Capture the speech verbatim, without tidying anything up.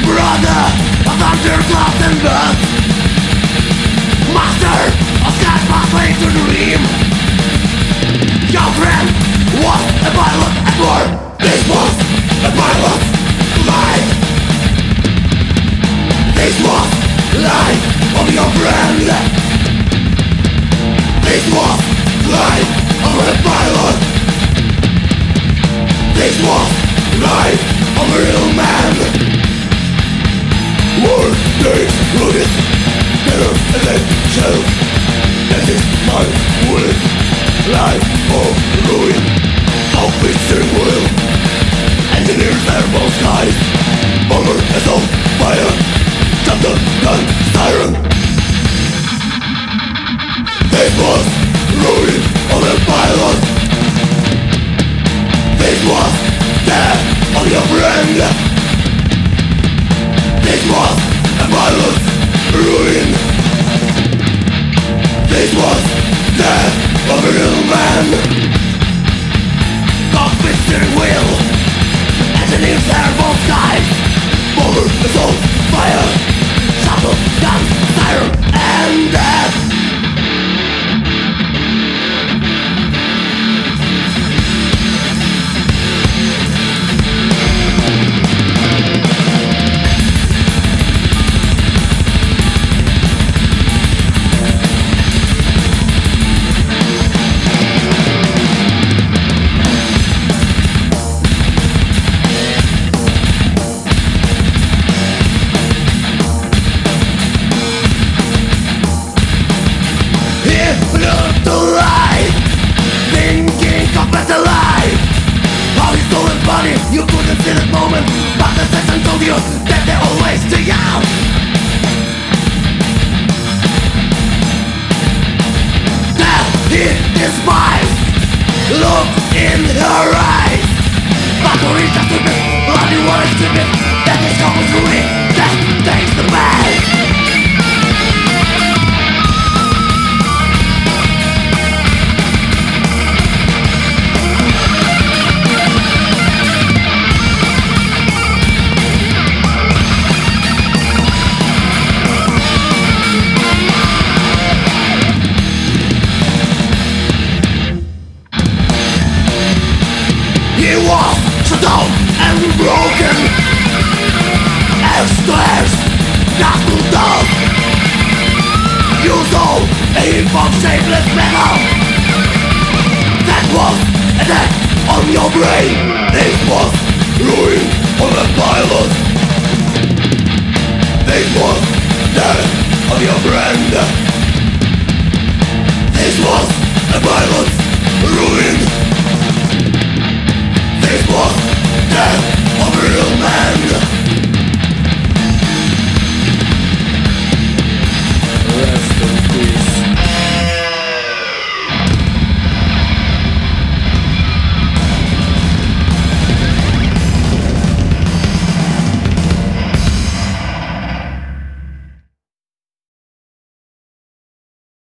Brother of thunderclouds and birds, master of skies pathway to dream. Your friend was a pilot at war. This was a pilot life. This was life of your friend. This was life of a pilot. This was life of a real man. War days rugged, terror and then shells. That is my will. Life of ruin, cockpit steering wheel, engineers airborne skies, bomber assault fire, shotgun gun siren. This was ruin of a pilot. This was death of your friend. This was a pilot's ruin. This was death of a real man. Cockpit steering wheel, engineers airborne skies, bomber assault fire, shuttle gun siren and death. You couldn't see that moment, but the system told you that they always stay out. Death he despised. Look in her eyes. But for each stupid, bloody war is stupid. That is common to me. Death takes the best. He was shut down and broken. X-Clash, dust to dust. You saw a heap of shapeless metal. That was a death on your brain. This was ruin on a pilot. This was death on your friend. This was a pilot's ruin. This was death of a real man.